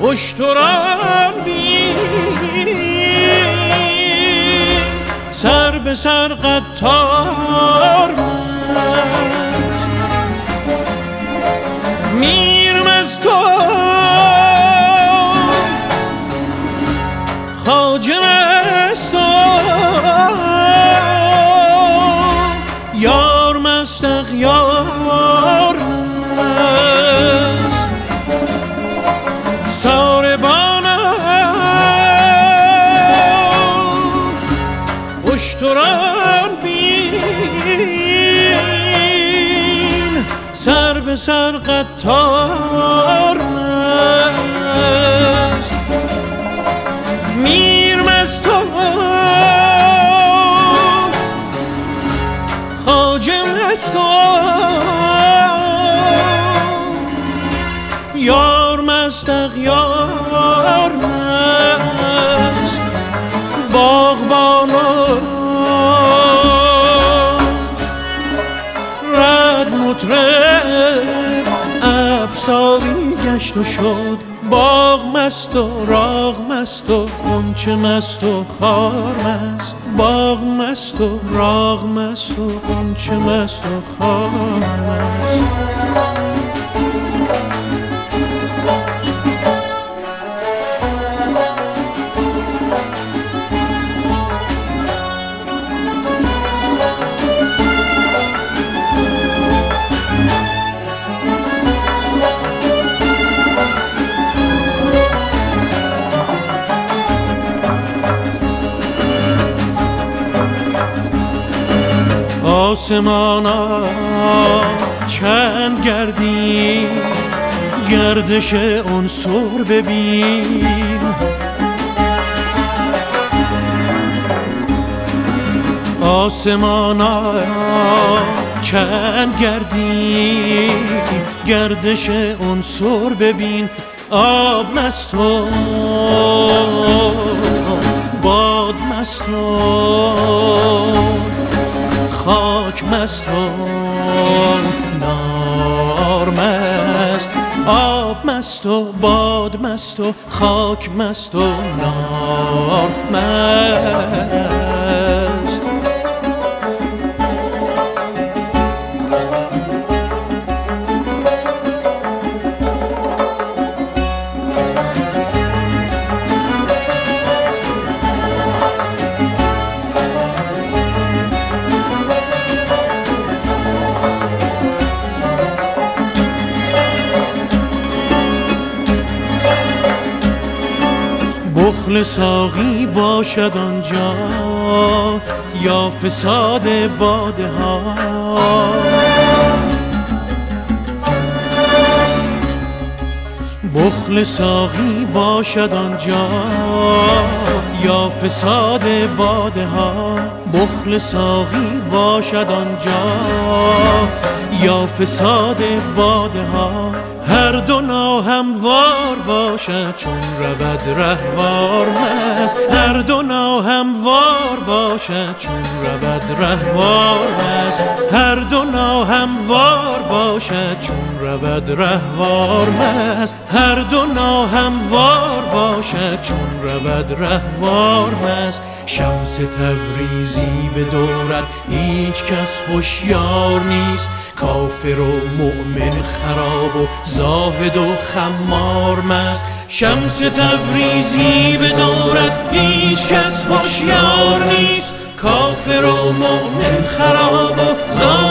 اشتران بین، سر به سر قطار مست، میر مست و خواجه مست و یار مست اغیار مست، اشتران بین، سر به سر قطار مست، میر مست و خواجه مست و یار مست اغیار مست، باغبان مطرب افساری گشت و شد، باغ مست و راغ مست و غنچه مست و خار مست، باغ مست و راغ مست و غنچه مست و خار مست. آسمانا چند گردی گردش عنصر ببین، آسمانا چند گردی گردش عنصر ببین، آب مست و باد مست و خاک مست و نار مست، آب مست و باد مست و خاک مست و نار مست. بخل ساقی باشد آنجا یا فساد باده ها، بخل ساقی باشد آنجا یا فساد باده ها، بخل ساقی باشد آنجا یا فساد باده ها، هر دو ناهموار باشد چون رود رهوار مست، هر دو ناهموار باشد چون رود رهوار مست، هر دو ناهموار باشد چون رود رهوار مست، هر دو ناهموار باشد چون رود رهوار مست. شمس تبریزی به دورت هیچ کس هوشیار نیست، کافر و مؤمن خراب و زاهد و خمار مست. شمس تبریزی به دورت هیچ کس هوشیار نیست، کافر و مؤمن خراب و زاهد